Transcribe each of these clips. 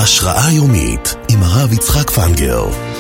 השראה יומית עם הרב יצחק פנגר.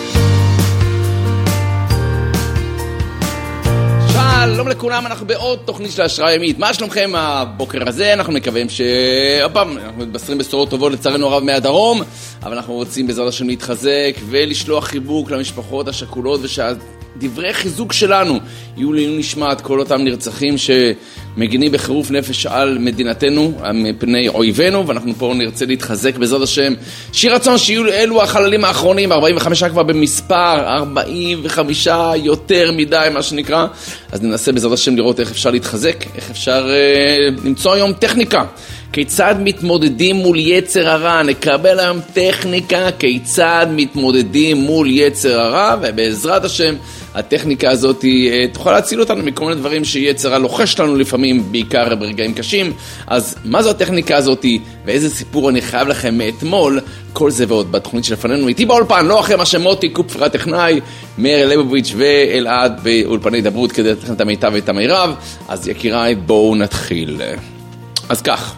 שלום לכולם, אנחנו בעוד תוכנית של השראה יומית. מה שלומכם הבוקר הזה? אנחנו מקווים אנחנו מתבשרים בשורות טובות לצערנו הרב מהדרום, אבל אנחנו רוצים בעזרת השם להתחזק ולשלוח חיבוק למשפחות השכולות, ושהדברי חיזוק שלנו יהיו לעילוי נשמת כל אותם נרצחים שמגינים בחירוף נפש על מדינתנו מפני אויבינו, ואנחנו פה נרצה להתחזק בעזרת השם. שיר רצון שיהיו אלו החללים האחרונים, 45 כבר במספר, 45 יותר מדי מה שנקרא. אז ננסה בעזרת השם לראות איך אפשר להתחזק, איך אפשר למצוא היום טכניקה כיצד מתמודדים מול יצר הרע. נקבל היום טכניקה כיצד מתמודדים מול יצר הרע, ובעזרת השם הטכניקה הזאת תוכל להציל אותנו מכל מיני דברים שיצר הרע לוחש לנו לפעמים, בעיקר ברגעים קשים. אז מה זו הטכניקה הזאת ואיזה סיפור אני חייב לכם מאתמול? כל זה ועוד בתוכנית שלפנינו. איתי באולפן, לא אחרי מה שמוטי קופפר הטכנאי, מאיר ליבוביץ' ואלעד באולפני דברות כדי לתת לכם את המיטב ואת המרב. אז יקיריי, בואו נתחיל. אז כך,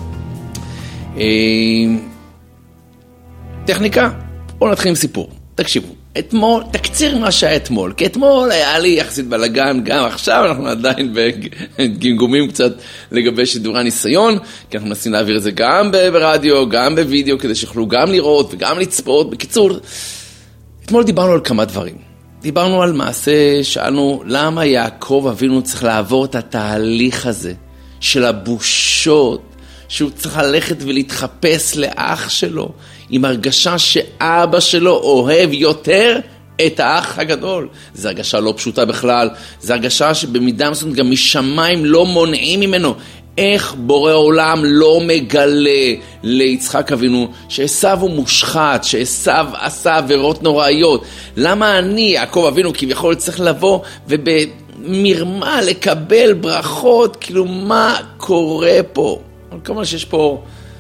טכניקה, בואו נתחיל עם סיפור. תקשיבו, אתמול, תקציר מה שהיה אתמול, כי אתמול היה לי יחסית בלגן, גם עכשיו אנחנו עדיין בגמגומים קצת לגבי שידורי הניסיון, כי אנחנו מנסים להעביר את זה גם ברדיו, גם בווידאו, כדי שיוכלו גם לראות וגם לצפות. בקיצור, אתמול דיברנו על כמה דברים. דיברנו על מעשה, שאלנו למה יעקב אבינו צריך לעבור את התהליך הזה של הבושות, שהוא צריך ללכת ולהתחפש לאח שלו, עם הרגשה שאבא שלו אוהב יותר את האח הגדול. זו הרגשה לא פשוטה בכלל, זו הרגשה שבמידה מסוימת גם משמיים לא מונעים ממנו. איך בורא עולם לא מגלה ליצחק אבינו שעשיו הוא מושחת, שעשיו עשה עבירות נוראיות? למה אני, יעקב אבינו, כביכול צריך לבוא ובמרמה לקבל ברכות? כאילו, מה קורה פה? אבל כמובן שיש פה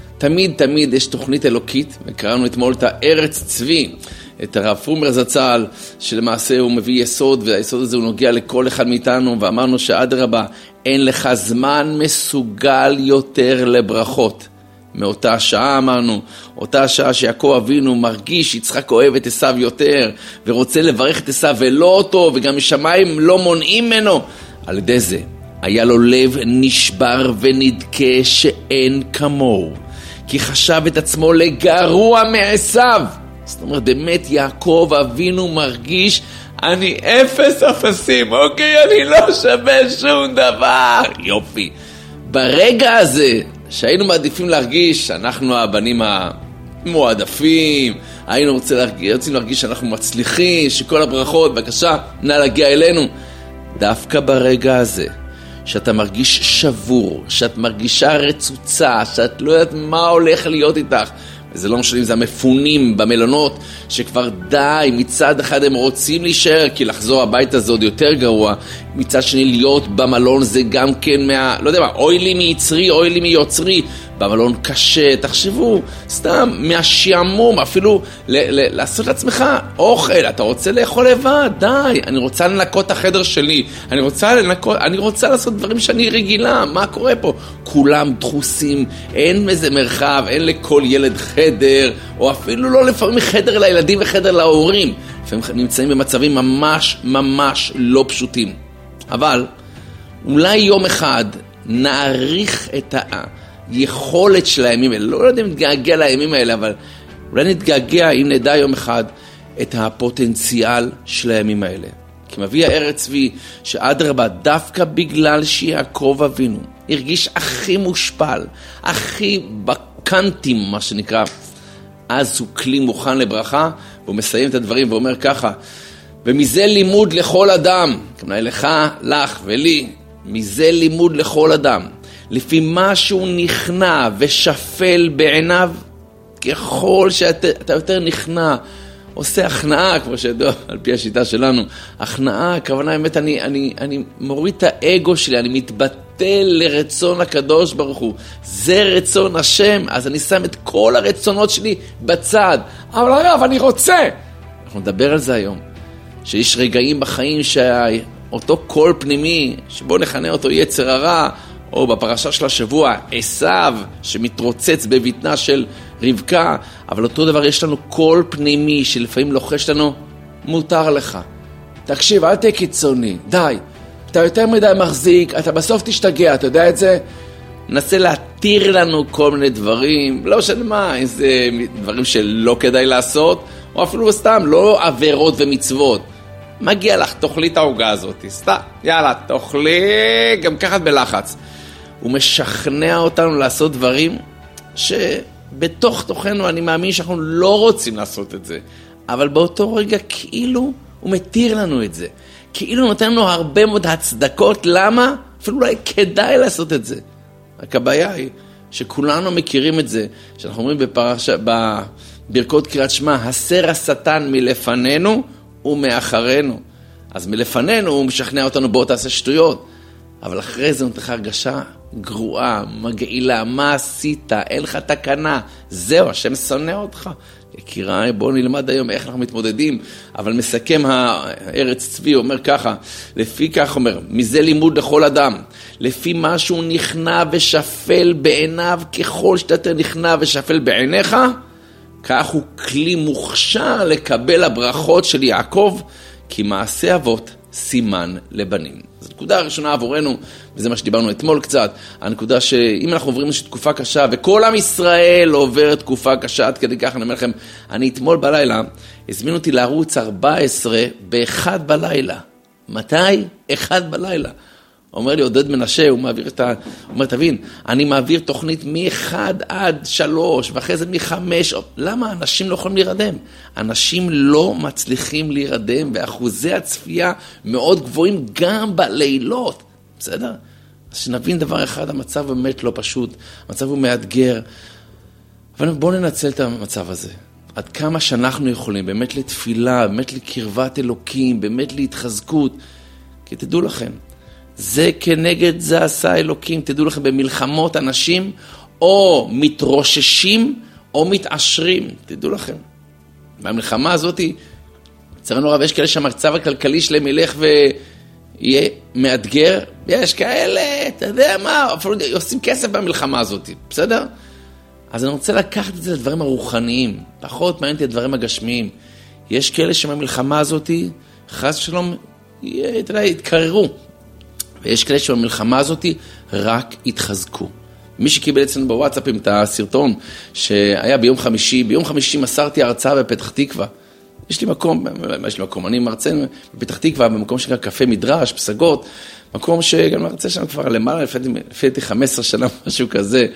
תמיד יש תוכנית אלוקית, וקראנו אתמול את הארץ צבי, את הרב פרומר זצ"ל, שלמעשה הוא מביא יסוד, והיסוד הזה הוא נוגע לכל אחד מאיתנו, ואמרנו שאדרבה, אין לך זמן מסוגל יותר לברכות. מאותה שעה אמרנו, אותה שעה שיעקב אבינו מרגיש יצחק אוהב את עשיו יותר, ורוצה לברך את עשיו ולא אותו, וגם משמיים לא מונעים ממנו. על ידי זה היה לו לב נשבר ונדכה שאין כמוהו, כי חשב את עצמו לגרוע מעשיו. זאת אומרת, באמת יעקב אבינו מרגיש, אני אפס אפסים, אוקיי? אני לא שווה שום דבר. יופי. ברגע הזה שהיינו מעדיפים להרגיש שאנחנו הבנים המועדפים, היינו רוצים להרגיש שאנחנו מצליחים, שכל הברכות, בבקשה, נא להגיע אלינו. דווקא ברגע הזה שאתה מרגיש שבור, שאת מרגישה רצוצה, שאת לא יודעת מה הולך להיות איתך, וזה לא משנה אם זה המפונים במלונות, שכבר די, מצד אחד הם רוצים להישאר, כי לחזור הביתה זה עוד יותר גרוע, מצד שני להיות במלון זה גם כן לא יודע מה, אוי לי מיצרי, אוי לי מיוצרי, במלון קשה. תחשבו, סתם מהשעמום, אפילו לעשות לעצמך אוכל, אתה רוצה לאכול לבד, די, אני רוצה לנקות את החדר שלי, אני רוצה לעשות דברים שאני רגילה. מה קורה פה? כולם דחוסים, אין איזה מרחב, אין לכל ילד חדר, או אפילו לא לפעמים חדר לילדים וחדר להורים. לפעמים נמצאים במצבים ממש לא פשוטים. אבל אולי יום אחד נעריך את היכולת של הימים האלה. לא יודע אם נתגעגע לימים האלה, אבל אולי נתגעגע אם נדע יום אחד את הפוטנציאל של הימים האלה. כי מביא הארץ צבי שאדרבה, דווקא בגלל שיעקב אבינו הרגיש הכי מושפל, הכי בקנטים מה שנקרא, אז הוא כלי מוכן לברכה, והוא מסיים את הדברים ואומר ככה, ומזה לימוד לכל אדם, כמובן לך ולי, מזה לימוד לכל אדם, לפי מה שהוא נכנע ושפל בעיניו, ככל שאתה יותר נכנע, עושה הכנעה, כמו שידוע על פי השיטה שלנו, הכנעה, הכוונה באמת, אני מוריד את האגו שלי, אני מתבטל לרצון הקדוש ברוך הוא, זה רצון השם, אז אני שם את כל הרצונות שלי בצד, אבל הרב, אני רוצה. אנחנו נדבר על זה היום, שיש רגעים בחיים שאותו קול פנימי, שבו נכנה אותו יצר הרע, או בפרשה של השבוע, עשיו, שמתרוצץ בביטנה של רבקה, אבל אותו דבר יש לנו קול פנימי שלפעמים לוחש לנו, מותר לך. תקשיב, אל תהיה קיצוני, די. אתה יותר מדי מחזיק, אתה בסוף תשתגע, אתה יודע את זה? נסה להתיר לנו כל מיני דברים, לא משנה מה, איזה דברים שלא כדאי לעשות, או אפילו סתם, לא עבירות ומצוות. מגיע לך, תאכלי את ההוגה הזאת, סתם, יאללה, תאכלי, גם ככה בלחץ. הוא משכנע אותנו לעשות דברים שבתוך תוכנו אני מאמין שאנחנו לא רוצים לעשות את זה, אבל באותו רגע כאילו הוא מתיר לנו את זה. כאילו נותן לנו הרבה מאוד הצדקות, למה? אפילו אולי כדאי לעשות את זה. רק הבעיה היא שכולנו מכירים את זה, שאנחנו אומרים בברכות קריאת שמע, הסר השטן מלפנינו ומאחרינו. אז מלפנינו הוא משכנע אותנו, בוא תעשה שטויות. אבל אחרי זה נותן לך הרגשה גרועה, מגעילה, מה עשית? אין לך תקנה. זהו, השם שונא אותך. יקירה, בואו נלמד היום איך אנחנו מתמודדים, אבל מסכם הארץ צבי, אומר ככה, לפי כך אומר, מזה לימוד לכל אדם, לפי מה שהוא נכנע ושפל בעיניו, ככל שאתה נכנע ושפל בעיניך, כך הוא כלי מוכשר לקבל הברכות של יעקב, כי מעשה אבות סימן לבנים. זו נקודה הראשונה עבורנו, וזה מה שדיברנו אתמול קצת, הנקודה שאם אנחנו עוברים איזושהי תקופה קשה, וכל עם ישראל עובר תקופה קשה, עד כדי כך אני אומר לכם, אני אתמול בלילה, הזמין אותי לערוץ 14 ב-1 בלילה. מתי? 1 בלילה. אומר לי עודד מנשה, הוא מעביר את ה... הוא אומר, תבין, אני מעביר תוכנית מ-1 עד 3, ואחרי זה מ-5. למה? אנשים לא יכולים להירדם. אנשים לא מצליחים להירדם, ואחוזי הצפייה מאוד גבוהים גם בלילות. בסדר? אז שנבין דבר אחד, המצב באמת לא פשוט, המצב הוא מאתגר. אבל בואו ננצל את המצב הזה. עד כמה שאנחנו יכולים, באמת לתפילה, באמת לקרבת אלוקים, באמת להתחזקות. כי תדעו לכם, זה כנגד זה עשה אלוקים. תדעו לכם, במלחמות אנשים או מתרוששים או מתעשרים. תדעו לכם. במלחמה הזאת, צרנו רב, יש כאלה שהמצב הכלכלי שלהם ילך ויהיה מאתגר. יש כאלה, אתה יודע מה, אפילו עושים כסף במלחמה הזאת. בסדר? אז אני רוצה לקחת את זה לדברים הרוחניים. פחות מעניין את הדברים הגשמיים. יש כאלה שבמלחמה הזאת, חס ושלום, יתקררו. ויש כאלה שבמלחמה הזאת רק התחזקו. מי שקיבל אצלנו בוואטסאפים את הסרטון שהיה ביום חמישי מסרתי הרצאה בפתח תקווה. יש לי מקום, אני מרצה בפתח תקווה, במקום שנקרא קפה מדרש, פסגות, מקום שגם מרצה שם כבר למעלה, לפי 15 שנה, משהו כזה.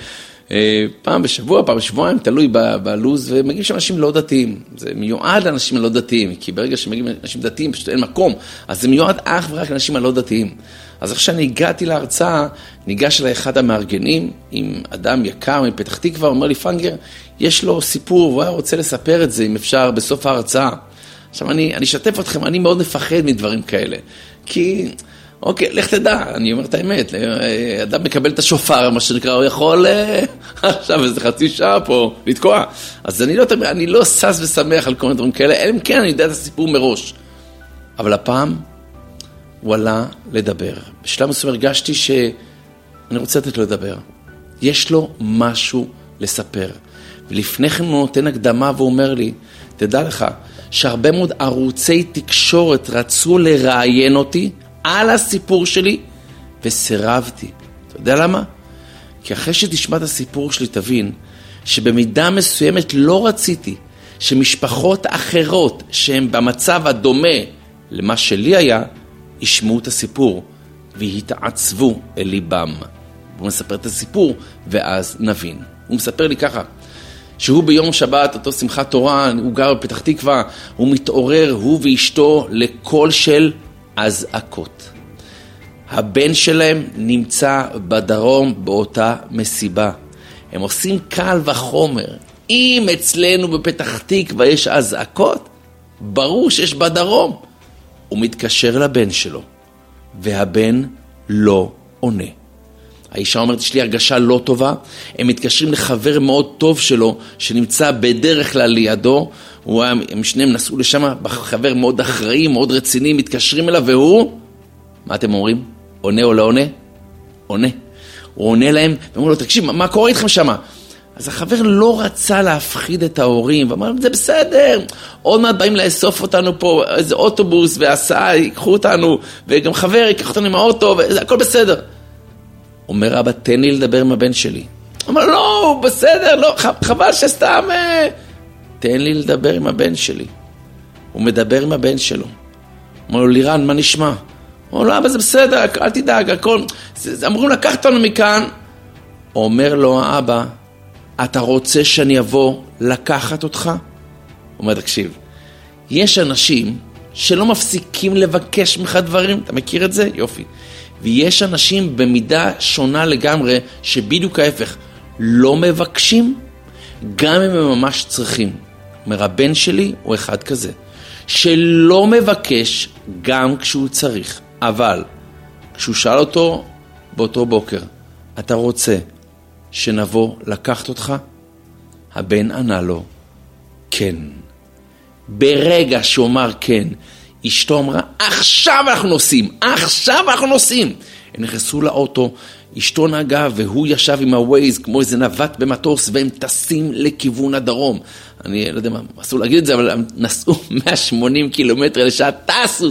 פעם בשבוע, פעם בשבועיים, תלוי בלוז, ומגיעים שם אנשים לא דתיים. זה מיועד לאנשים לא דתיים, כי ברגע שמגיעים אנשים דתיים, פשוט אין מקום, אז זה מיועד אך ורק לאנשים הלא דתיים. אז עכשיו אני הגעתי להרצאה, ניגש אליי אחד המארגנים, עם אדם יקר מפתח תקווה, אומר לי, פנגר, יש לו סיפור, והוא היה רוצה לספר את זה, אם אפשר, בסוף ההרצאה. עכשיו אני אשתף אתכם, אני מאוד מפחד מדברים כאלה, כי... אוקיי, לך תדע, אני אומר את האמת, אדם מקבל את השופר, מה שנקרא, הוא יכול עכשיו איזה חצי שעה פה לתקוע. אז אני לא סס ושמח על כל מיני דברים כאלה, אלא אם כן אני יודע את הסיפור מראש. אבל הפעם הוא עלה לדבר. בשלב מסוים הרגשתי שאני רוצה לתת לו לדבר. יש לו משהו לספר. ולפני כן הוא נותן הקדמה ואומר לי, תדע לך, שהרבה מאוד ערוצי תקשורת רצו לראיין אותי, על הסיפור שלי, וסירבתי. אתה יודע למה? כי אחרי שתשמע את הסיפור שלי, תבין שבמידה מסוימת לא רציתי שמשפחות אחרות שהן במצב הדומה למה שלי היה, ישמעו את הסיפור והתעצבו אל ליבם. הוא מספר את הסיפור ואז נבין. הוא מספר לי ככה, שהוא ביום שבת, אותו שמחת תורה, הוא גר בפתח תקווה, הוא מתעורר, הוא ואשתו, לקול של אזעקות. הבן שלהם נמצא בדרום באותה מסיבה. הם עושים קל וחומר. אם אצלנו בפתח תקווה יש אזעקות, ברור שיש בדרום. הוא מתקשר לבן שלו, והבן לא עונה. האישה אומרת, יש לי הרגשה לא טובה. הם מתקשרים לחבר מאוד טוב שלו, שנמצא בדרך כלל לידו. הם שניהם נסעו לשם, חבר מאוד אחראי, מאוד רציני, מתקשרים אליו, והוא, מה אתם אומרים? עונה או לא עונה? עונה. הוא עונה להם, ואומרים לו, תקשיב, מה קורה איתכם שם? אז החבר לא רצה להפחיד את ההורים, ואמר, זה בסדר, עוד מעט באים לאסוף אותנו פה, איזה אוטובוס והסעה, ייקחו אותנו, וגם חבר ייקח אותנו עם האוטו, הכל בסדר. אומר אבא, תן לי לדבר עם הבן שלי. אמר, לא, בסדר, לא, חבל שסתם, תן לי לדבר עם הבן שלי. הוא מדבר עם הבן שלו. אומר לו, לירן, מה נשמע? אומר לו, אבל זה בסדר, אל תדאג, הכל, אמורים לקחת אותנו מכאן. אומר לו האבא, אתה רוצה שאני אבוא לקחת אותך? הוא אומר, תקשיב, יש אנשים שלא מפסיקים לבקש ממך דברים, אתה מכיר את זה? יופי. ויש אנשים במידה שונה לגמרי, שבדיוק ההפך, לא מבקשים, גם אם הם ממש צריכים. אומר, הבן שלי הוא אחד כזה, שלא מבקש גם כשהוא צריך, אבל כשהוא שאל אותו באותו בוקר, אתה רוצה שנבוא לקחת אותך? הבן ענה לו, כן. ברגע שהוא אמר כן, אשתו אמרה, עכשיו אנחנו נוסעים. הם נכנסו לאוטו, אשתו נהגה והוא ישב עם הווייז כמו איזה נווט במטוס, והם טסים לכיוון הדרום. אני לא יודע מה, אסור להגיד את זה, אבל הם נסעו 180 קילומטר לשעה, טסו,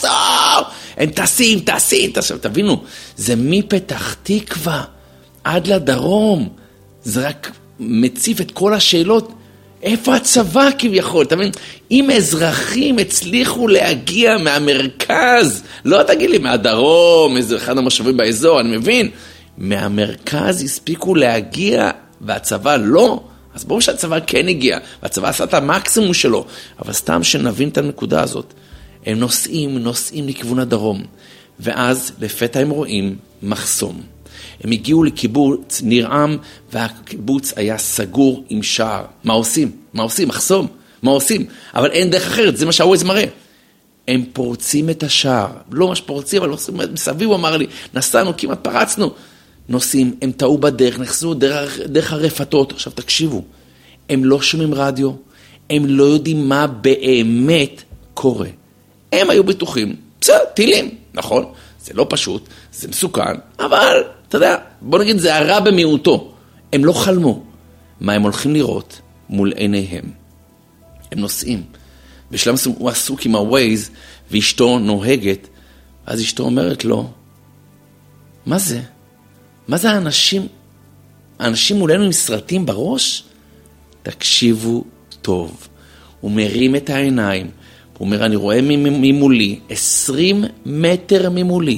הם טסים. עכשיו תבינו, זה מפתח תקווה עד לדרום, זה רק מציף את כל השאלות, איפה הצבא כביכול? אתה מבין? אם אזרחים הצליחו להגיע מהמרכז, לא תגיד לי מהדרום, איזה אחד המושבים באזור, אני מבין, מהמרכז הספיקו להגיע והצבא לא, אז ברור שהצבא כן הגיע, והצבא עשה את המקסימום שלו, אבל סתם שנבין את הנקודה הזאת, הם נוסעים לכיוון הדרום, ואז לפתע הם רואים מחסום. הם הגיעו לקיבוץ ניר-עם, והקיבוץ היה סגור עם שער. מה עושים? מחסום. מה עושים? אבל אין דרך אחרת, זה מה שהווייז מראה. הם פורצים את השער. לא ממש פורצים, אבל מסביב הוא אמר לי, נסענו, כמעט פרצנו. נוסעים, הם טעו בדרך, נחזו דרך הרפתות. עכשיו תקשיבו, הם לא שומעים רדיו, הם לא יודעים מה באמת קורה. הם היו בטוחים, בסדר, טילים, נכון? זה לא פשוט, זה מסוכן, אבל, אתה יודע, בוא נגיד, זה הרע במיעוטו. הם לא חלמו. מה הם הולכים לראות מול עיניהם? הם נוסעים. בשלב מסוים הוא עסוק עם הווייז, ואשתו נוהגת, אז אשתו אומרת לו, מה זה? מה זה האנשים? האנשים מולנו עם סרטים בראש? תקשיבו טוב. הוא מרים את העיניים, הוא אומר, אני רואה ממולי, 20 מטר ממולי,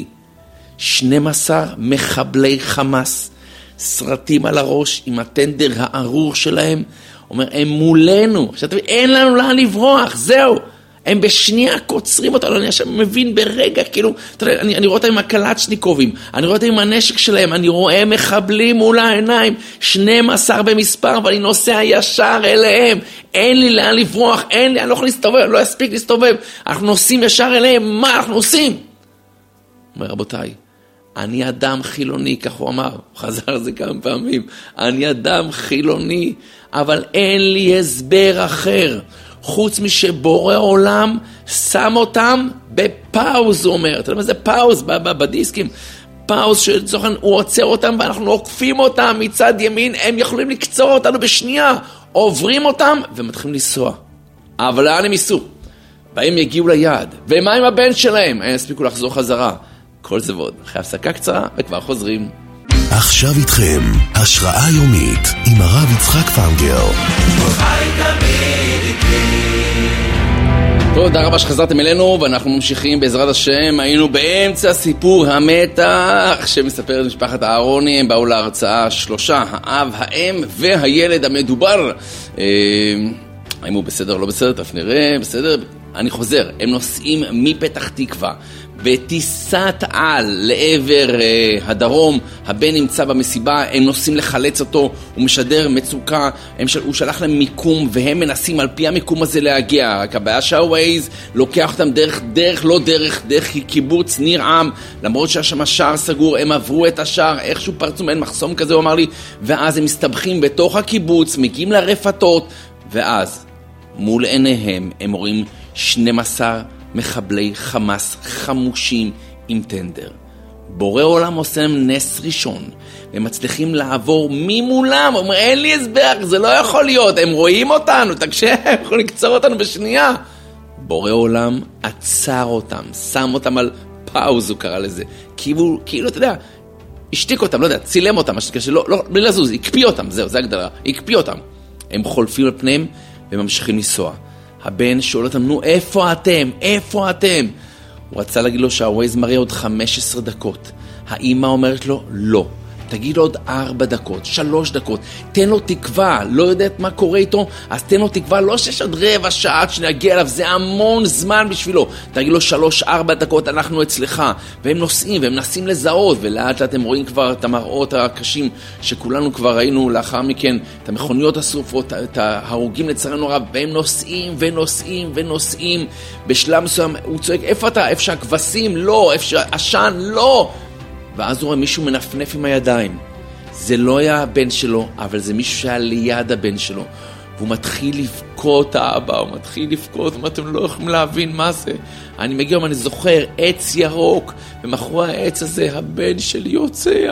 12 מחבלי חמאס, סרטים על הראש עם הטנדר הארור שלהם, הוא אומר, הם מולנו, אין לנו לאן לברוח, זהו, הם בשנייה קוצרים אותנו, אני עכשיו מבין ברגע, כאילו, אני רואה אותם עם הקלצ'ניקובים, אני רואה אותם עם הנשק שלהם, אני רואה מחבלים מול העיניים, 12 במספר, ואני נוסע ישר אליהם, אין לי לאן לברוח, אני לא יכול להסתובב, אני לא אספיק להסתובב, אנחנו נוסעים ישר אליהם, מה אנחנו עושים? הוא אומר, רבותיי, אני אדם חילוני, כך הוא אמר, הוא חזר על זה כמה פעמים, אני אדם חילוני, אבל אין לי הסבר אחר, חוץ משבורא עולם שם אותם בפאוז, הוא אומר. אתה יודע מה זה פאוז בדיסקים? פאוז שצורכן, הוא עוצר אותם ואנחנו עוקפים אותם מצד ימין, הם יכולים לקצור אותנו בשנייה, עוברים אותם ומתחילים לנסוע. אבל לאן הם ייסעו? והם יגיעו ליעד. ומה עם הבן שלהם? הם יספיקו לחזור חזרה. כל זה ועוד. אחרי הפסקה קצרה וכבר חוזרים. עכשיו איתכם, השראה יומית עם הרב יצחק פנגר. תודה רבה שחזרתם אלינו, ואנחנו ממשיכים בעזרת השם. היינו באמצע סיפור המתח שמספר את משפחת אהרוני. הם באו להרצאה 3, האב, האם והילד המדובר. האם הוא בסדר או לא בסדר? תכף נראה, בסדר. אני חוזר, הם נוסעים מפתח תקווה בטיסת על לעבר הדרום, הבן נמצא במסיבה, הם נוסעים לחלץ אותו, הוא משדר מצוקה, הוא שלח להם מיקום והם מנסים על פי המיקום הזה להגיע, רק הבעיה שהווייז לוקח אותם דרך קיבוץ ניר-עם, למרות שהיה שם שער סגור, הם עברו את השער, איכשהו פרצו, אין מחסום כזה, הוא אמר לי, ואז הם מסתבכים בתוך הקיבוץ, מגיעים לרפתות, ואז מול עיניהם הם רואים 12 מחבלי חמאס חמושים עם טנדר. בורא עולם עושה להם נס ראשון, והם מצליחים לעבור ממולם, הוא אומר, אין לי הסבר, זה לא יכול להיות, הם רואים אותנו, תקשיב, הם יכולים לקצור אותנו בשנייה. בורא עולם עצר אותם, שם אותם על פאוז, הוא קרא לזה, כאילו, אתה יודע, השתיק אותם, לא יודע, צילם אותם, בלי לזוז, הקפיא אותם, זהו, זה הגדרה, הקפיא אותם. הם חולפים על פניהם וממשיכים לנסוע. הבן שואל אותם, נו, איפה אתם? איפה אתם? הוא רצה להגיד לו שהווייז מראה עוד 15 דקות. האמא אומרת לו, לא. תגיד לו עוד 4 דקות, 3 דקות. תן לו תקווה, לא יודעת מה קורה איתו, אז תן לו תקווה, לא שיש עוד רבע שעה שנגיע אליו, זה המון זמן בשבילו. תגיד לו 3-4 דקות, אנחנו אצלך. והם נוסעים, והם נסים לזהות, ולאט לאט הם רואים כבר את המראות הקשים, שכולנו כבר ראינו לאחר מכן, את המכוניות השרופות, את ההרוגים לצערנו הרב, והם נוסעים ונוסעים ונוסעים. בשלב מסוים הוא צועק, איפה אתה? איפה שהכבשים? לא. איפה שהעשן? לא. ואז הוא רואה מישהו מנפנף עם הידיים. זה לא היה הבן שלו, אבל זה מישהו שהיה ליד הבן שלו. והוא מתחיל לבכות, האבא, הוא מתחיל לבכות, אתם לא יכולים להבין מה זה. אני מגיע, אני זוכר, עץ ירוק, ומאחורי העץ הזה, הבן שלי יוצא,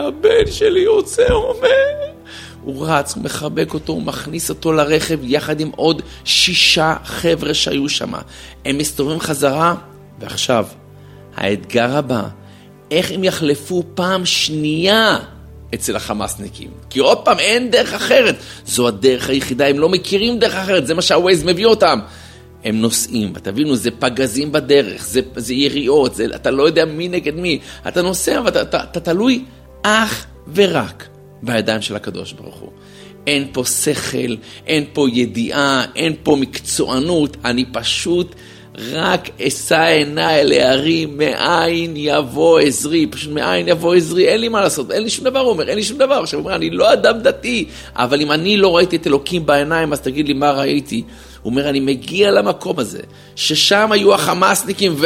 הוא אומר. הוא רץ, הוא מחבק אותו, הוא מכניס אותו לרכב, יחד עם עוד 6 חבר'ה שהיו שם. הם מסתובבים חזרה, ועכשיו, האתגר הבא, איך הם יחלפו פעם שנייה אצל החמאסניקים? כי עוד פעם, אין דרך אחרת. זו הדרך היחידה, הם לא מכירים דרך אחרת, זה מה שהווייז מביא אותם. הם נוסעים, ותבינו, זה פגזים בדרך, זה יריעות, אתה לא יודע מי נגד מי. אתה נוסע, ואתה תלוי אך ורק בידיים של הקדוש ברוך הוא. אין פה שכל, אין פה ידיעה, אין פה מקצוענות, אני פשוט רק אשא עיניי להרים, מאין יבוא עזרי, פשוט מאין יבוא עזרי, אין לי מה לעשות, אין לי שום דבר, הוא אומר, אין לי שום דבר. עכשיו הוא אומר, אני לא אדם דתי, אבל אם אני לא ראיתי את אלוקים בעיניים, אז תגיד לי מה ראיתי. הוא אומר, אני מגיע למקום הזה, ששם היו החמאסניקים,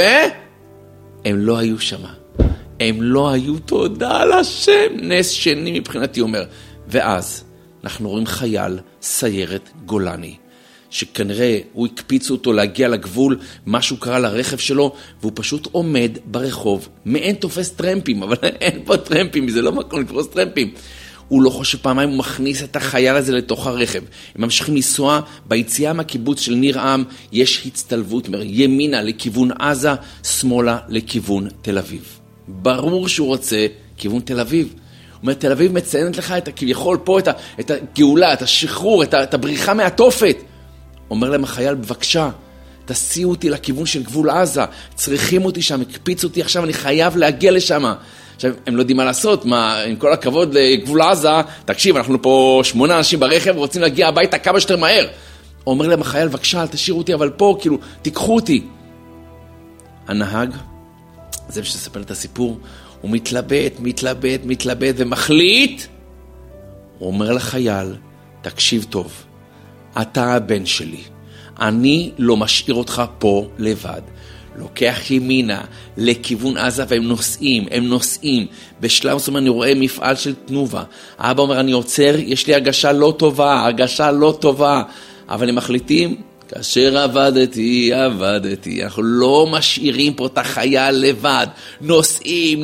והם לא היו שם. הם לא היו, תודה על השם, נס שני מבחינתי, אומר. ואז אנחנו רואים חייל, סיירת גולני, שכנראה הוא הקפיצו אותו להגיע לגבול, משהו קרה לרכב שלו, והוא פשוט עומד ברחוב, מעין תופס טרמפים, אבל אין פה טרמפים, זה לא מקום לתפוס טרמפים. הוא לא חושב פעמיים, הוא מכניס את החייל הזה לתוך הרכב. הם ממשיכים לנסוע, ביציאה מהקיבוץ של ניר עם, יש הצטלבות, ימינה לכיוון עזה, שמאלה לכיוון תל אביב. ברור שהוא רוצה כיוון תל אביב. הוא אומר, תל אביב מציינת לך את כביכול פה, את הגאולה, את השחרור, את הבריחה מהתופת. אומר להם החייל, בבקשה, תסיעו אותי לכיוון של גבול עזה, צריכים אותי שם, הקפיצו אותי עכשיו, אני חייב להגיע לשם. עכשיו, הם לא יודעים מה לעשות, עם כל הכבוד לגבול עזה, תקשיב, אנחנו פה 8 אנשים ברכב, רוצים להגיע הביתה כמה שיותר מהר. אומר להם החייל, בבקשה, תשאירו אותי, אבל פה, כאילו, תיקחו אותי. הנהג, זה בשביל לספר את הסיפור, הוא מתלבט ומחליט. הוא אומר לחייל, תקשיב טוב, אתה הבן שלי, אני לא משאיר אותך פה לבד. לוקח ימינה לכיוון עזה והם נוסעים. בשלב מסוים אני רואה מפעל של תנובה. האבא אומר, אני עוצר, יש לי הרגשה לא טובה. אבל הם מחליטים, כאשר עבדתי, אנחנו לא משאירים פה את החייל לבד. נוסעים,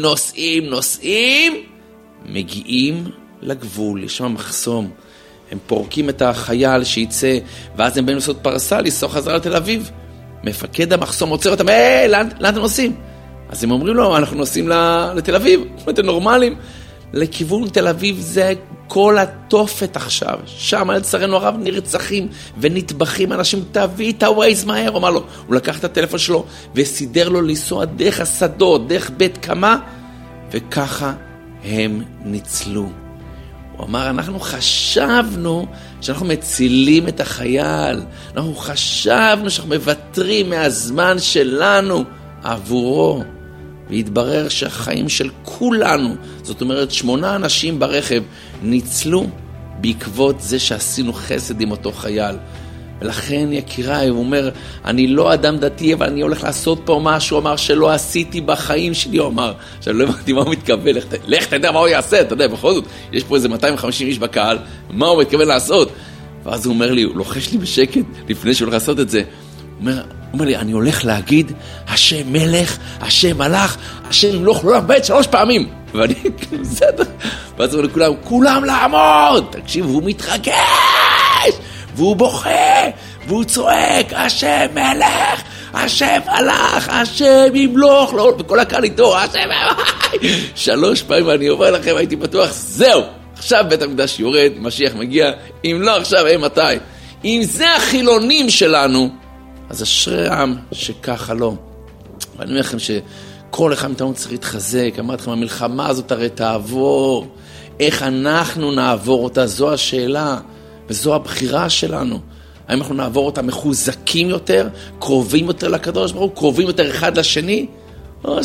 מגיעים לגבול, יש שם מחסום. הם פורקים את החייל שיצא, ואז הם באים לעשות פרסה, לנסוע חזרה לתל אביב. מפקד המחסום עוצר אותם, לאן אתם נוסעים? אז הם אומרים לו, אנחנו נוסעים לתל אביב. אתם נורמלים. לכיוון תל אביב זה כל התופת עכשיו. שם לצערנו הרב נרצחים ונטבחים אנשים, תביא את הווייז מהר. הוא אמר לו, הוא לקח את הטלפון שלו וסידר לו לנסוע דרך השדות, דרך בית קמה, וככה הם ניצלו. הוא אמר, אנחנו חשבנו שאנחנו מצילים את החייל. אנחנו חשבנו שאנחנו מוותרים מהזמן שלנו עבורו. והתברר שהחיים של כולנו, זאת אומרת 8 אנשים ברכב, ניצלו בעקבות זה שעשינו חסד עם אותו חייל. ולכן יקיריי, הוא אומר, אני לא אדם דתי, אבל אני הולך לעשות פה משהו, הוא אמר שלא עשיתי בחיים שלי, הוא אמר, עכשיו לא הבנתי מה הוא מתכוון, לך תדע מה הוא יעשה, אתה יודע, בכל זאת, יש פה איזה 250 איש בקהל, מה הוא מתכוון לעשות? ואז הוא אומר לי, הוא לוחש לי בשקט, לפני שהוא הולך לעשות את זה, הוא אומר, אומר לי, אני הולך להגיד, השם מלך, השם מלך, השם מלוך לעולם ועד 3 פעמים. ואני, בסדר. ואז אומר לכולם, כולם לעמוד. תקשיב, הוא מתרגש, והוא בוכה, והוא צועק, השם מלך, השם מלך, השם ימלוך, וכל הקהל איתו, השם מלך. 3 פעמים, אני אומר לכם, הייתי בטוח, זהו. עכשיו בית המקדש יורד, משיח מגיע, אם לא עכשיו, מתי? אם זה החילונים שלנו, אז אשרי העם שככה לא. ואני אומר לכם שכל אחד מאיתנו צריך להתחזק. אמרתי לכם, המלחמה הזאת הרי תעבור. איך אנחנו נעבור אותה? זו השאלה, וזו הבחירה שלנו. האם אנחנו נעבור אותה מחוזקים יותר, קרובים יותר לקדוש ברוך הוא, קרובים יותר אחד לשני, או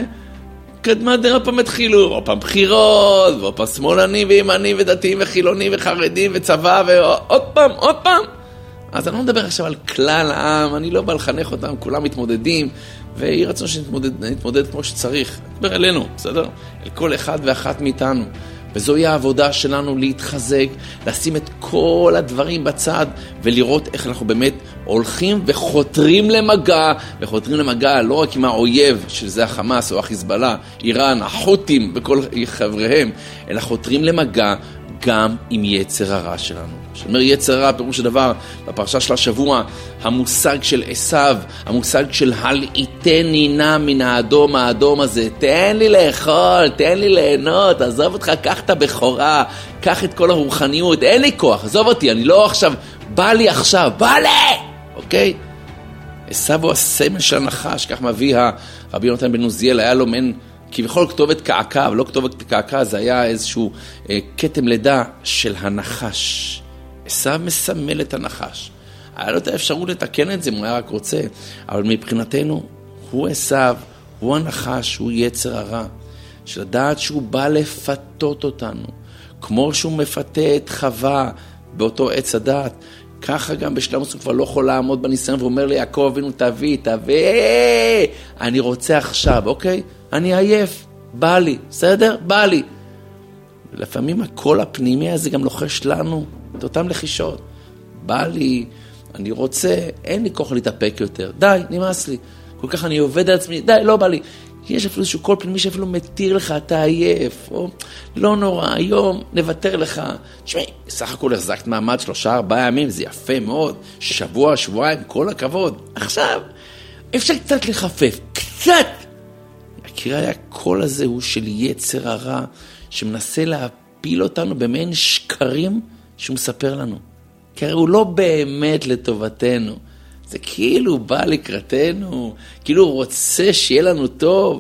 שקדמה דרע פעם התחילו, או פעם בחירות, או פעם שמאלנים וימנים ודתיים וחילונים וחרדים וצבא, ועוד פעם. אז אני לא מדבר עכשיו על כלל העם, אני לא בא לחנך אותם, כולם מתמודדים, ויהי רצון שנתמודד כמו שצריך. נדבר אלינו, בסדר? אל כל אחד ואחת מאיתנו. וזוהי העבודה שלנו להתחזק, לשים את כל הדברים בצד, ולראות איך אנחנו באמת הולכים וחותרים למגע, לא רק עם האויב, שזה החמאס או החיזבאללה, איראן, החות'ים וכל חבריהם, אלא חותרים למגע גם עם יצר הרע שלנו. שאומר יצר הרע, פירוש הדבר, בפרשה של השבוע, המושג של עשיו, המושג של הלעיתני נא מן האדום הזה, תן לי לאכול, תן לי ליהנות, עזוב אותך, קח את הבכורה, קח את כל הרוחניות, אין לי כוח, עזוב אותי, אני לא עכשיו, בא לי, אוקיי? עשיו הוא הסמל של הנחש, כך מביא הרבי יונתן בן עוזיאל, היה לו מן כביכול כתובת קעקע, ולא כתובת קעקע, זה היה איזשהו כתם לידה של הנחש. עשיו מסמל את הנחש. היה לו את האפשרות לתקן את זה, אם הוא היה רק רוצה, אבל מבחינתנו, הוא עשיו, הוא הנחש, הוא יצר הרע, שלדעת שהוא בא לפתות אותנו, כמו שהוא מפתה את חווה באותו עץ הדעת, ככה גם בשלב מסוים כבר לא יכול לעמוד בניסיון, ואומר לי, יעקב אבינו, תביא, אני רוצה עכשיו, אוקיי? אני עייף, בא לי, בסדר? בא לי. לפעמים הקול הפנימי הזה גם לוחש לנו את אותם לחישות. בא לי, אני רוצה, אין לי כוח להתאפק יותר. די, נמאס לי. כל כך אני עובד על עצמי, די, לא בא לי. יש אפילו איזשהו קול פנימי שאפילו מתיר לך, אתה עייף, או לא נורא, היום נוותר לך. תשמעי, סך הכל החזקת מעמד 3-4 ימים, זה יפה מאוד. שבוע, שבועיים, כל הכבוד. עכשיו, אפשר קצת לחפף, קצת. הקריאה הקול הזה הוא של יצר הרע, שמנסה להפיל אותנו במעין שקרים שהוא מספר לנו. כי הרי הוא לא באמת לטובתנו. זה כאילו בא לקראתנו, כאילו הוא רוצה שיהיה לנו טוב.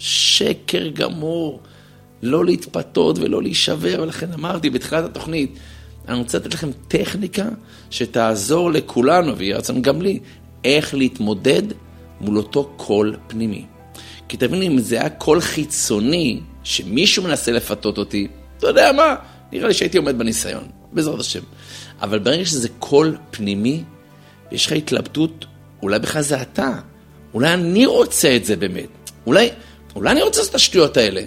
שקר גמור. לא להתפתות ולא להישבר, ולכן אמרתי בתחילת התוכנית, אני רוצה לתת לכם טכניקה שתעזור לכולנו, ויהיה רצון גם לי, איך להתמודד מול אותו קול פנימי. כי תבינו, אם זה היה קול חיצוני, שמישהו מנסה לפתות אותי, אתה יודע מה? נראה לי שהייתי עומד בניסיון, בעזרת השם. אבל ברגע שזה קול פנימי, יש לך התלבטות, אולי בכלל זה אתה. אולי אני רוצה את זה באמת. אולי אני רוצה את השטויות האלה.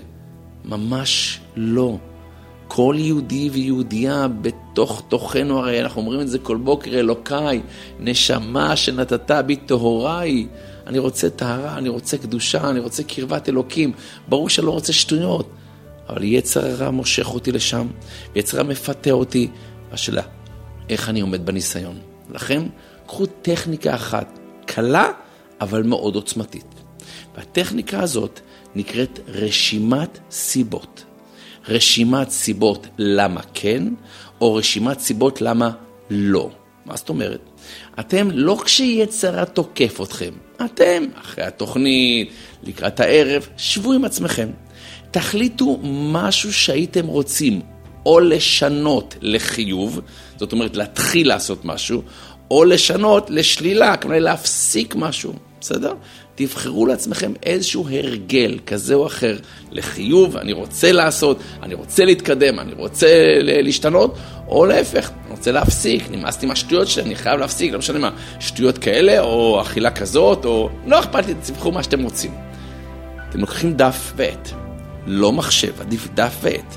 ממש לא. כל יהודי ויהודייה בתוך תוכנו, הרי אנחנו אומרים את זה כל בוקר, אלוקיי, נשמה שנתת בי טהוריי. אני רוצה טהרה, אני רוצה קדושה, אני רוצה קרבת אלוקים. ברור שאני לא רוצה שטויות. אבל יצר הרע מושך אותי לשם, ויצר הרע מפתה אותי. השאלה, איך אני עומד בניסיון? לכן, קחו טכניקה אחת, קלה, אבל מאוד עוצמתית. והטכניקה הזאת נקראת רשימת סיבות. רשימת סיבות למה כן, או רשימת סיבות למה לא. מה זאת אומרת? אתם לא כשיצר הרע תוקף אתכם, אתם אחרי התוכנית, לקראת הערב, שבו עם עצמכם. תחליטו משהו שהייתם רוצים, או לשנות לחיוב, זאת אומרת להתחיל לעשות משהו, או לשנות לשלילה, כלומר להפסיק משהו, בסדר? תבחרו לעצמכם איזשהו הרגל כזה או אחר לחיוב, אני רוצה לעשות, אני רוצה להתקדם, אני רוצה להשתנות, או להפך, אני רוצה להפסיק, נמאסתי מהשטויות שלי, אני חייב להפסיק, לא משנה מה, שטויות כאלה, או אכילה כזאת, או לא אכפת לי, תבחרו מה שאתם רוצים. אתם לוקחים דף ועט, לא מחשב, עדיף דף ועט,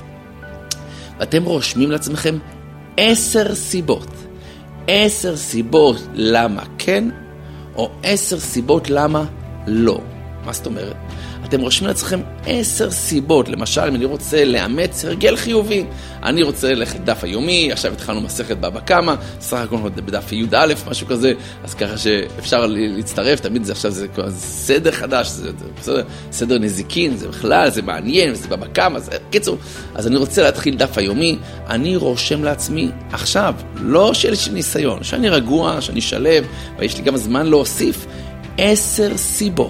ואתם רושמים לעצמכם 10 סיבות. 10 סיבות למה כן, או 10 סיבות למה לא. מה זאת אומרת? אתם רושמים לעצמכם 10 סיבות. למשל, אם אני רוצה לאמץ הרגל חיובי, אני רוצה ללכת דף היומי, עכשיו התחלנו מסכת בבא קמא, סך הכל בדף י"א, משהו כזה, אז ככה שאפשר להצטרף, תמיד זה עכשיו זה סדר חדש, זה סדר נזיקין, זה בכלל, זה מעניין, זה בבא קמא, זה קיצור. אז אני רוצה להתחיל דף היומי, אני רושם לעצמי עכשיו, לא שיהיה לי ניסיון, שאני רגוע, שאני שלב, ויש לי גם זמן להוסיף 10 סיבות.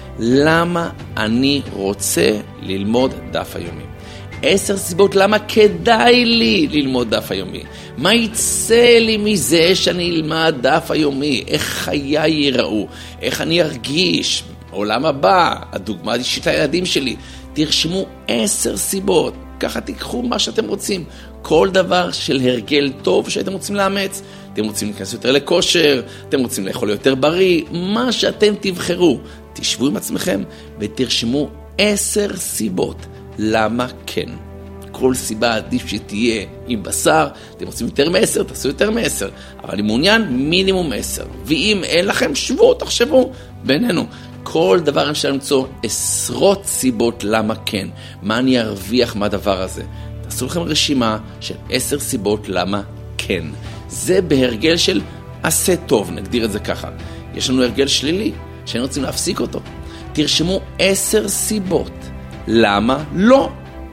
למה אני רוצה ללמוד דף היומי? 10 סיבות למה כדאי לי ללמוד דף היומי. מה יצא לי מזה שאני אלמד דף היומי? איך חיי ייראו? איך אני ארגיש? עולם הבא, הדוגמה אישית הילדים שלי. תרשמו 10 סיבות. ככה תיקחו מה שאתם רוצים. כל דבר של הרגל טוב שאתם רוצים לאמץ. אתם רוצים להיכנס יותר לכושר, אתם רוצים לאכול יותר בריא, מה שאתם תבחרו. תשבו עם עצמכם ותרשמו 10 סיבות למה כן. כל סיבה עדיף שתהיה עם בשר, אתם רוצים יותר מ10, תעשו יותר מ10, אבל אני מעוניין מינימום 10. ואם אין לכם, שבו, תחשבו בינינו. כל דבר אפשר למצוא עשרות סיבות למה כן. מה אני ארוויח מהדבר הזה? תעשו לכם רשימה של 10 סיבות למה כן. זה בהרגל של עשה טוב, נגדיר את זה ככה. יש לנו הרגל שלילי, שאני רוצים להפסיק אותו. תרשמו 10 סיבות למה לא.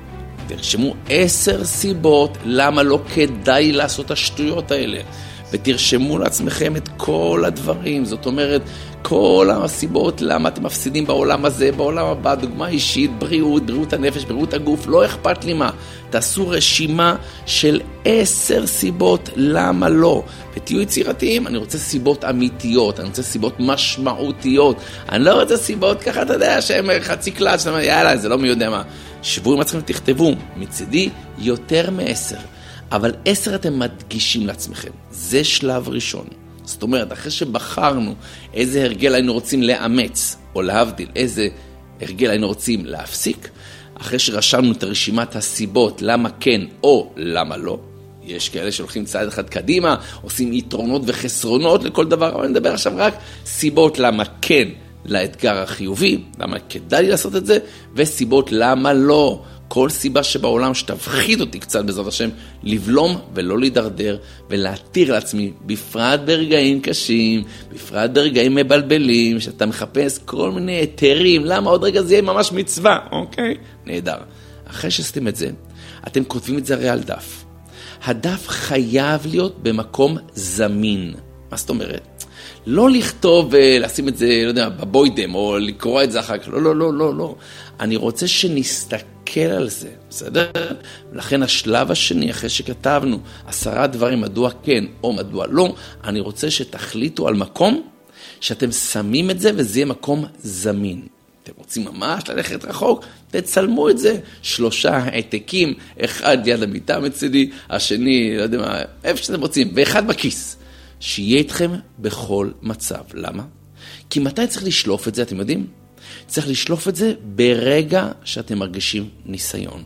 תרשמו 10 סיבות למה לא כדאי לעשות השטויות האלה. ותרשמו לעצמכם את כל הדברים. זאת אומרת, כל הסיבות למה אתם מפסידים בעולם הזה, בעולם הבא, דוגמה אישית, בריאות, בריאות הנפש, בריאות הגוף, לא אכפת לי מה. תעשו רשימה של 10 סיבות למה לא. ותהיו יצירתיים, אני רוצה סיבות אמיתיות, אני רוצה סיבות משמעותיות. אני לא רוצה סיבות ככה, אתה יודע, שהם חצי קלט, שאתה אומר, יאללה, זה לא מי יודע מה. שבו עם עצמכם, תכתבו, מצידי יותר מ10. אבל 10 אתם מדגישים לעצמכם. זה שלב ראשון. זאת אומרת, אחרי שבחרנו איזה הרגל היינו רוצים לאמץ, או להבדיל, איזה הרגל היינו רוצים להפסיק, אחרי שרשמנו את רשימת הסיבות למה כן או למה לא, יש כאלה שהולכים צעד אחד קדימה, עושים יתרונות וחסרונות לכל דבר, אבל אני מדבר עכשיו רק סיבות למה כן לאתגר החיובי, למה כדאי לעשות את זה, וסיבות למה לא. כל סיבה שבעולם שתפחיד אותי קצת בעזרת השם, לבלום ולא להידרדר ולהתיר לעצמי, בפרט ברגעים קשים, בפרט ברגעים מבלבלים, שאתה מחפש כל מיני היתרים, למה עוד רגע זה יהיה ממש מצווה, אוקיי? נהדר. אחרי שעשיתם את זה, אתם כותבים את זה הרי על דף. הדף חייב להיות במקום זמין. מה זאת אומרת? לא לכתוב ולשים את זה, לא יודע, בבוידם, או לקרוא את זה אחר כך. לא, לא, לא, לא, לא. אני רוצה שנסתכל על זה, בסדר? לכן השלב השני, אחרי שכתבנו 10 דברים, מדוע כן או מדוע לא, אני רוצה שתחליטו על מקום, שאתם שמים את זה וזה יהיה מקום זמין. אתם רוצים ממש ללכת רחוק, תצלמו את זה. 3 העתקים, אחד ליד המיטה מצידי, השני, לא יודע מה, איפה שאתם רוצים, ואחד בכיס. שיהיה איתכם בכל מצב. למה? כי מתי צריך לשלוף את זה, אתם יודעים? צריך לשלוף את זה ברגע שאתם מרגישים ניסיון.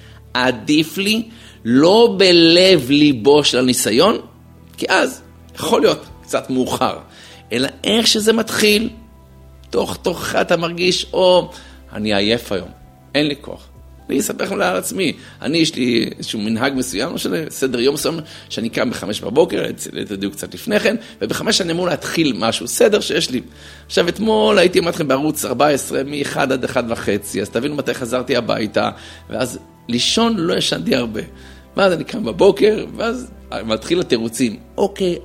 עדיף לי לא בלב ליבו של הניסיון, כי אז יכול להיות קצת מאוחר, אלא איך שזה מתחיל, תוך אתה מרגיש, אני עייף היום, אין לי כוח. אני אספר לכם על עצמי, יש לי איזשהו מנהג מסוים, סדר יום מסוים, שאני קם ב5 בבוקר, תדעו קצת לפני כן, וב5 אני אמור להתחיל משהו, סדר שיש לי. עכשיו, אתמול הייתי עם אתכם בערוץ 14, מ-1 עד 1:30, אז תבינו מתי חזרתי הביתה, ואז לישון לא ישנתי הרבה. ואז אני קם בבוקר, ואז מתחיל התירוצים. אוקיי,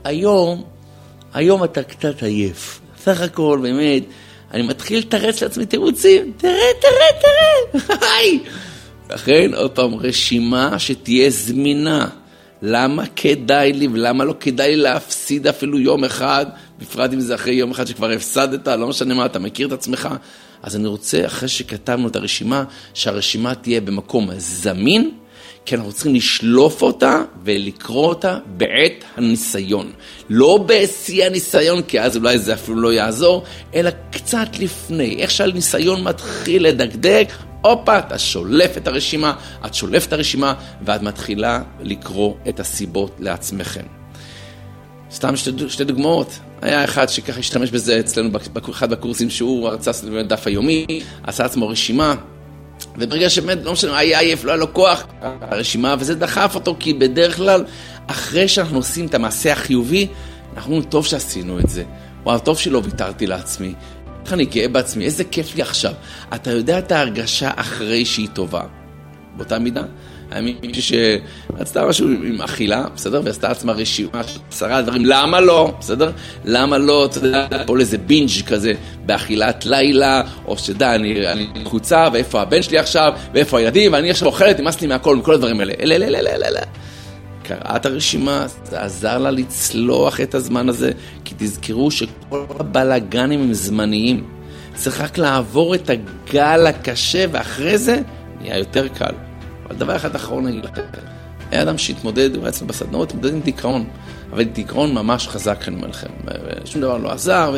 היום אתה קצת עייף. סך הכל, באמת, אני מתחיל לתרץ לעצמי תירוצים. תראה. היי! לכן, עוד פעם, רשימה שתהיה זמינה. למה כדאי לי ולמה לא כדאי לי להפסיד אפילו יום אחד, בפרט אם זה אחרי יום אחד שכבר הפסדת, לא משנה מה, אתה מכיר את עצמך. אז אני רוצה, אחרי שכתבנו את הרשימה, שהרשימה תהיה במקום זמין, כי אנחנו צריכים לשלוף אותה ולקרוא אותה בעת הניסיון. לא בשיא הניסיון, כי אז אולי זה אפילו לא יעזור, אלא קצת לפני. איך שהניסיון מתחיל לדקדק, אתה שולף את הרשימה, את שולפת את הרשימה, ואת מתחילה לקרוא את הסיבות לעצמכם. סתם 2 דוגמאות. היה אחד שככה השתמש בזה אצלנו באחד בקורסים שהוא רצה דף היומי, עשה עצמו רשימה, וברגע שבאמת, לא משנה, היה עייף, לא היה לו כוח, הרשימה, וזה דחף אותו, כי בדרך כלל, אחרי שאנחנו עושים את המעשה החיובי, אנחנו אומרים, טוב שעשינו את זה, או טוב שלא ויתרתי לעצמי, איך אני גאה בעצמי, איזה כיף לי עכשיו. אתה יודע את ההרגשה אחרי שהיא טובה. באותה מידה, היה מישהו שרצתה משהו עם אכילה, בסדר? ועשתה עצמה רשימה, 10 דברים, למה לא? בסדר? למה לא? אתה יודע, פה לאיזה בינג' כזה, באכילת לילה, או שדע, אני חוצה, ואיפה הבן שלי עכשיו, ואיפה הילדים, ואני עכשיו אוכלת, נמאס לי מהכל, מכל הדברים האלה. אלה. קראת הרשימה, זה עזר לה לצלוח את הזמן הזה, כי תזכרו שכל הבלגנים הם זמניים. צריך רק לעבור את הגל הקשה, ואחרי זה נהיה יותר קל. אבל דבר אחד אחרון נגיד לכם, היה אדם שהתמודד, הוא היה אצלנו בסדנאות, התמודד עם דיכאון, אבל דיכאון ממש חזק, אני אומר לכם, שום דבר לא עזר,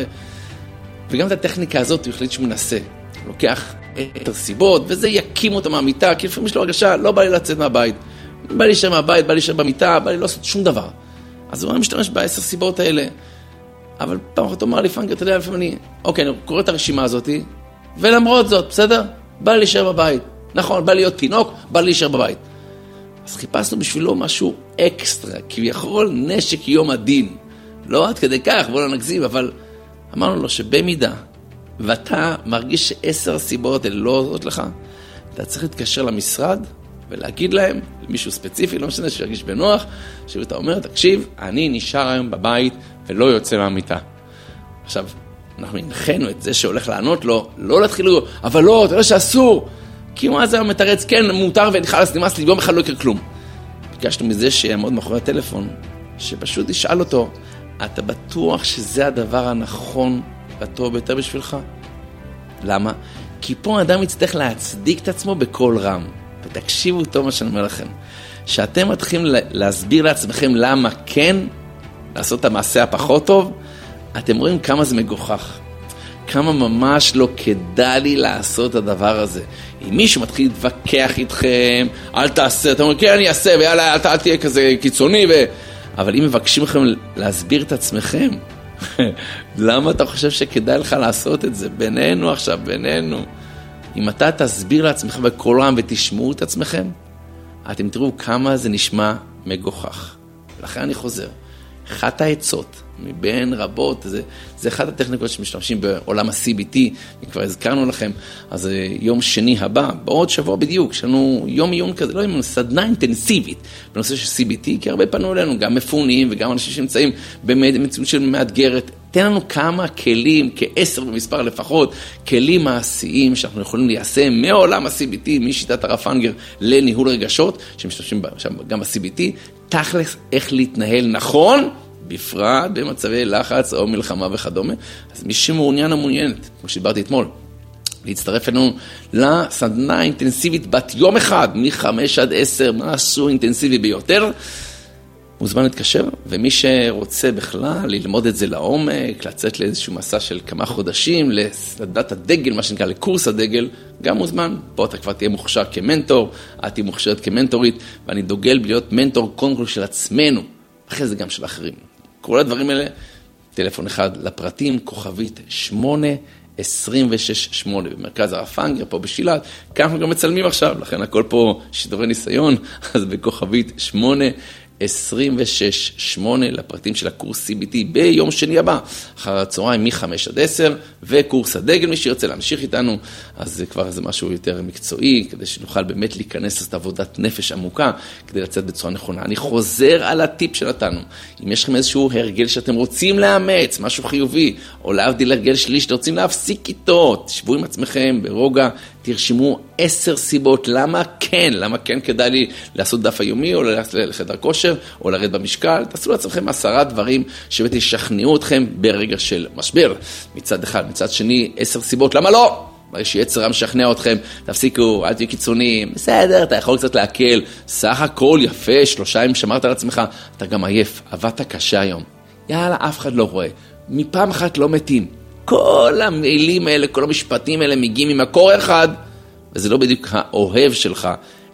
וגם את הטכניקה הזאת הוא החליט שהוא מנסה, הוא לוקח 10 סיבות, וזה יקים אותו מהמיטה, כי לפעמים יש לו הרגשה, לא בא לי לצאת מהבית, בא לי להישאר מהבית, בא לי להישאר במיטה, בא לי לא לעשות שום דבר. אז הוא משתמש ב10 סיבות האלה, אבל פעם אחת אומר לי, פנקר, אתה יודע, לפעמים אני קורא את הרשימה הזאת, ולמרות זאת, בסדר? בא לי להישאר בבית. נכון, בא להיות תינוק, בא לי להישאר בבית. אז חיפשנו בשבילו משהו אקסטרה, כביכול נשק יום הדין. לא עד כדי כך, בוא לא נגזים, אבל אמרנו לו שבמידה, ואתה מרגיש ש10 סיבות אלה לא עוזרות לך, אתה צריך להתקשר למשרד, ולהגיד להם, למישהו ספציפי, לא משנה, שירגיש בנוח, שאתה אומר, תקשיב, אני נשאר היום בבית, ולא יוצא מהמיטה. עכשיו, אנחנו הנחנו את זה שהולך לענות לו, לא להתחילו, אבל לא, אתה יודע שאסור, כי מה זה מתרץ, כן, מותר ונכנס, נמאס לי, ביום אחד לא יקרה כלום. ביקשנו מזה שיעמוד מאחורי הטלפון, שפשוט ישאל אותו, אתה בטוח שזה הדבר הנכון והטוב ביותר בשבילך? למה? כי פה אדם יצטרך להצדיק את עצמו בכל רם. ותקשיבו טוב מה שאני אומר לכם. שאתם מתחילים להסביר לעצמכם למה כן לעשות את המעשה הפחות טוב, אתם רואים כמה זה מגוחך. כמה ממש לא כדאי לי לעשות את הדבר הזה. אם מישהו מתחיל להתווכח איתכם, אל תעשה, אתה אומר, כן, אני אעשה, ויאללה, אל תהיה כזה קיצוני, אבל אם מבקשים לכם להסביר את עצמכם, למה אתה חושב שכדאי לך לעשות את זה? בינינו עכשיו, בינינו. אם אתה תסביר לעצמך בכל רם ותשמעו את עצמכם, אתם תראו כמה זה נשמע מגוחך. לכן אני חוזר. אחת העצות מבין רבות, זה אחת הטכניקות שמשתמשים בעולם ה-CBT, כבר הזכרנו לכם, אז יום שני הבא, בעוד שבוע בדיוק, יש לנו יום עיון כזה, לא יום, סדנה אינטנסיבית בנושא של CBT, כי הרבה פנו אלינו, גם מפונים וגם אנשים שנמצאים במציאות של מאתגרת, תן לנו כמה כלים, כ10 במספר לפחות, כלים מעשיים שאנחנו יכולים ליישם מעולם ה-CBT, משיטת הרב פנגר לניהול רגשות, שמשתמשים גם ב-CBT, תכלס איך להתנהל נכון, בפרט במצבי לחץ או מלחמה וכדומה. אז מי שמעוניין המעוניינת, כמו שדיברתי אתמול, להצטרף אלינו לסדנה אינטנסיבית בת יום אחד, מ-5 עד 10, משהו אינטנסיבי ביותר, מוזמן להתקשר, ומי שרוצה בכלל ללמוד את זה לעומק, לצאת לאיזשהו מסע של כמה חודשים, לסדנת הדגל, מה שנקרא לקורס הדגל, גם מוזמן. פה אתה כבר תהיה מוכשר כמנטור, את תהיה מוכשרת כמנטורית, ואני דוגל להיות מנטור קודם כל של עצמנו, אחרי זה גם של אחרים. כל הדברים האלה, טלפון אחד לפרטים, כוכבית 8268 במרכז הרב פנגר, פה בשילת, כאן אנחנו גם מצלמים עכשיו, לכן הכל פה שידורי ניסיון, אז בכוכבית 8 לפרטים של הקורס CBT ביום שני הבא, אחר הצהריים מ-5 עד 10, וקורס הדגל, מי שירצה להמשיך איתנו, אז זה כבר זה משהו יותר מקצועי, כדי שנוכל באמת להיכנס את עבודת נפש עמוקה, כדי לצאת בצורה נכונה. אני חוזר על הטיפ שנתנו, אם יש לכם איזשהו הרגל שאתם רוצים לאמץ, משהו חיובי, או להבדיל הרגל שלי שאתם רוצים להפסיק איתו, תשבו עם עצמכם ברוגע, תרשמו 10 סיבות, למה כן כדאי לי לעשות דף היומי, או ללכת לחדר כושר, או לרד במשקל, תעשו לעצמכם 10 דברים שבאמת ישכנעו אתכם ברגע של משבר. מצד אחד, מצד שני, 10 סיבות, למה לא? יש יצר משכנע אתכם, תפסיקו, אל תהיו קיצוניים, בסדר, אתה יכול קצת להקל, סך הכל יפה, 3 ימים שמרת על עצמך, אתה גם עייף, עבדת קשה היום. יאללה, אף אחד לא רואה, מפעם אחת לא מתים. כל המילים האלה, כל המשפטים האלה מגיעים ממקור אחד, וזה לא בדיוק האוהב שלך,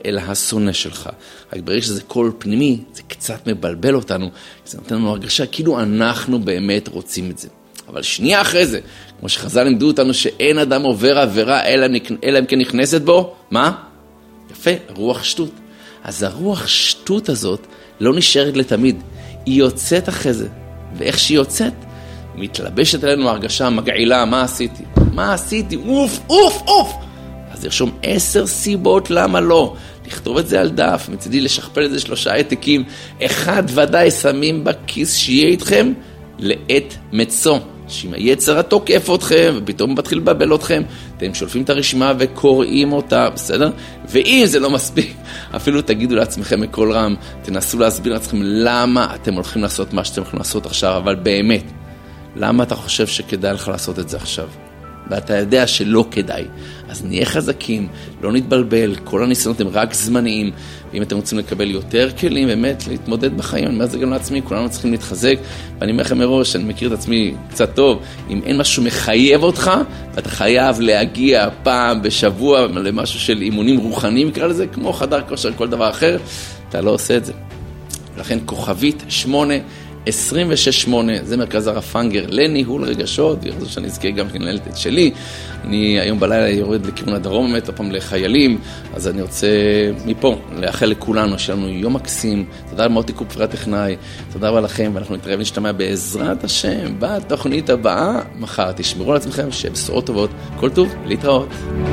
אלא השונא שלך. רק ברגע שזה קול פנימי, זה קצת מבלבל אותנו, זה נותן לנו הרגשה כאילו אנחנו באמת רוצים את זה. אבל שנייה אחרי זה, כמו שחז"ל לימדו אותנו שאין אדם עובר עבירה אלא אם כן נכנסת בו, מה? יפה, רוח שטות. אז הרוח שטות הזאת לא נשארת לתמיד, היא יוצאת אחרי זה. ואיך שהיא יוצאת, מתלבשת עלינו הרגשה מגעילה, מה עשיתי? מה עשיתי? אוף, אוף, אוף! אז ירשום 10 סיבות למה לא. לכתוב את זה על דף, מצידי לשכפל את זה 3 העתקים. אחד ודאי שמים בכיס שיהיה איתכם לעת מצוא. שאם היצר תוקף אתכם, ופתאום מתחיל לבבל אתכם, אתם שולפים את הרשימה וקוראים אותה, בסדר? ואם זה לא מספיק, אפילו תגידו לעצמכם בקול רם, תנסו להסביר לעצמכם למה אתם הולכים לעשות מה שאתם הולכים לעשות עכשיו, אבל באמת, למה אתה חושב שכדאי לך לעשות את זה עכשיו? ואתה יודע שלא כדאי. אז נהיה חזקים, לא נתבלבל, כל הניסיונות הם רק זמניים, ואם אתם רוצים לקבל יותר כלים, באמת להתמודד בחיים, אני אומר את זה גם לעצמי, כולנו צריכים להתחזק, ואני אומר לכם מראש, אני מכיר את עצמי קצת טוב, אם אין משהו מחייב אותך, ואתה חייב להגיע פעם בשבוע למשהו של אימונים רוחניים, נקרא לזה, כמו חדר כושר, כל דבר אחר, אתה לא עושה את זה. לכן כוכבית 8-26-8, זה מרכז הרב פנגר לניהול רגשות, ויחזור שאני אזכה גם כן לנהל את שלי. אני היום בלילה יורד לכיוון הדרום, באמת, הפעם לחיילים, אז אני רוצה מפה לאחל לכולנו, שיהיה לנו יום מקסים, תודה על מוטי קופר הטכנאי, תודה רבה לכם, ואנחנו נתראה ונשתמע בעזרת השם, בתוכנית הבאה, מחר, תשמרו על עצמכם, שיהיה בשורות טובות, כל טוב, להתראות.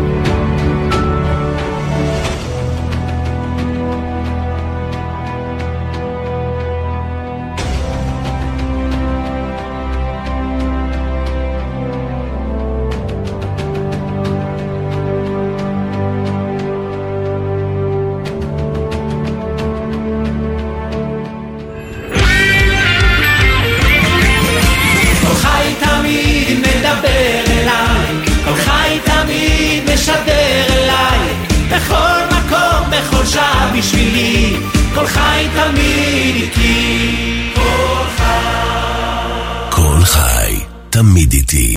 בשבילי, כל חי תמיד איתי, כל חי. כל חי תמיד איתי.